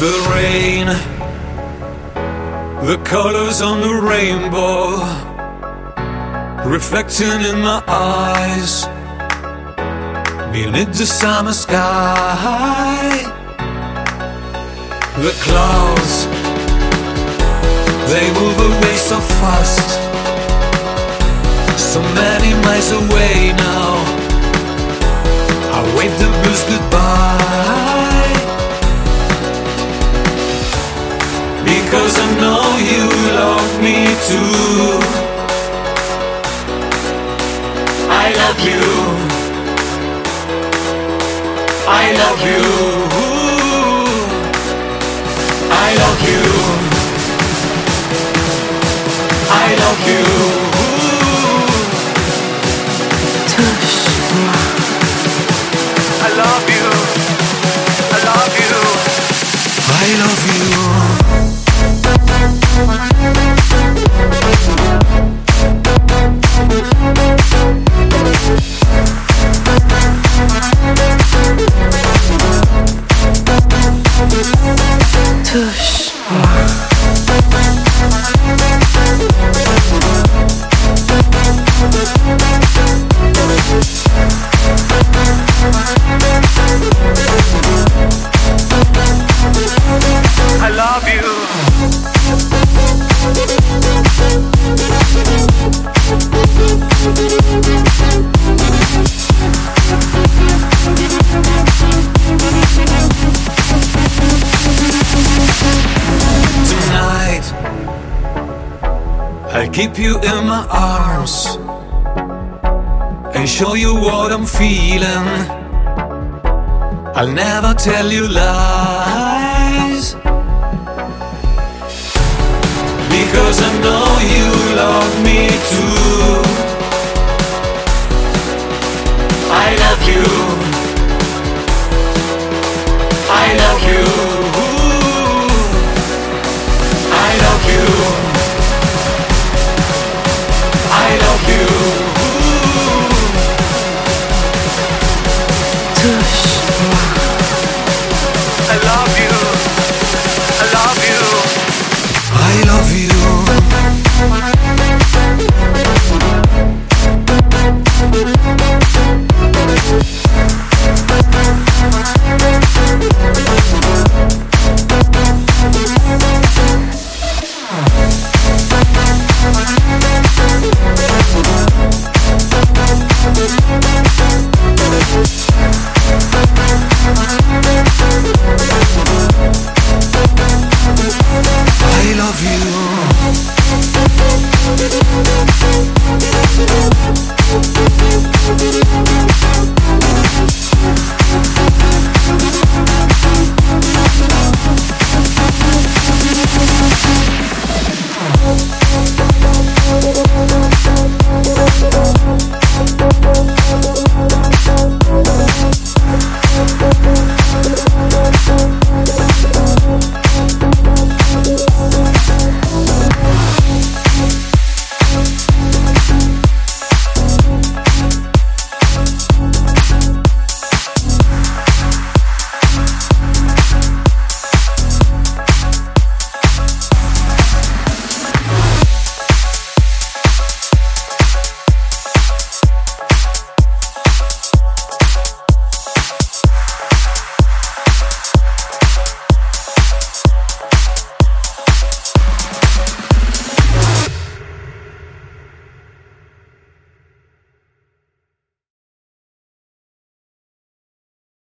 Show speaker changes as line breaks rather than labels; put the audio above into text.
The rain, the colors on the rainbow, reflecting in my eyes, beneath the summer sky. The clouds, they move away so fast, so many miles away now. I wave the blues goodbye, because I know you love me too. I love you, I love you, I love you, I love you.
Touche-moi.
I love you, I love you, I love you. I love you. Tonight, I'll keep you in my arms and show you what I'm feeling. I'll never tell you lies, because I know you love me too.